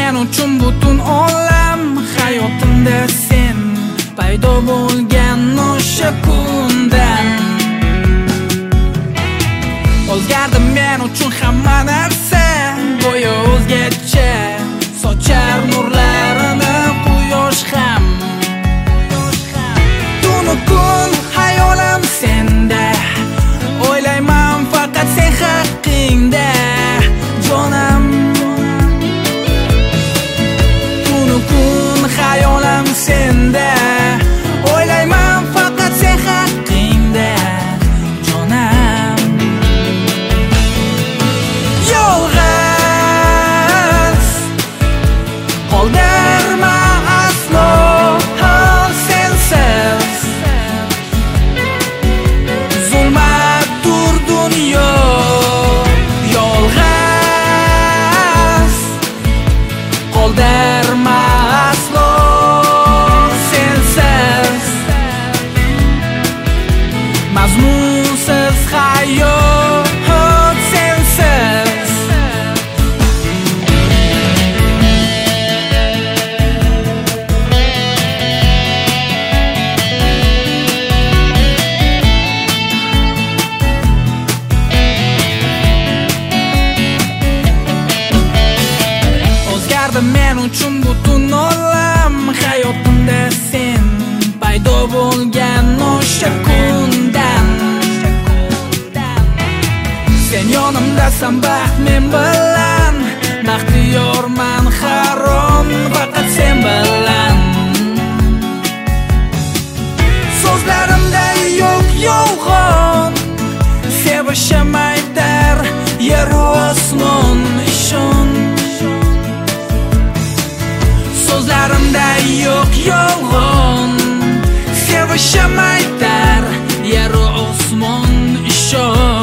men uchun butun olam, hayotimda sen paydo bo'lgan o'sha kundan. O'zgardi men uchun hamma narsa, go'yo o'zgacha sochar nurlarini quyosh ham. Tunu kun hayolim senda, o'ylayman faqat sen haqingda jonim. Tunu kun hayolim senda, o'ylayman faqat sen haqingda jonim. Yolg'iz qoldirma aslo sensiz, zulmatdir dunyo. Yolg'iz qoldirma aslo sensiz, mazmunsiz hayot sensiz. O'zgardi men uchun butun olam, hayotimda sen paydo bo'lgan o'sha kundan. Sen yonimdasan baxt men bilan, baxtiyorman har on faqat sen bilan. So'zlarimda yo'q yolg'on, sevishim aytar yer osmon ishon. So'zlarimda yo'q yolg'on, sevishim aytar yer osmon ishon.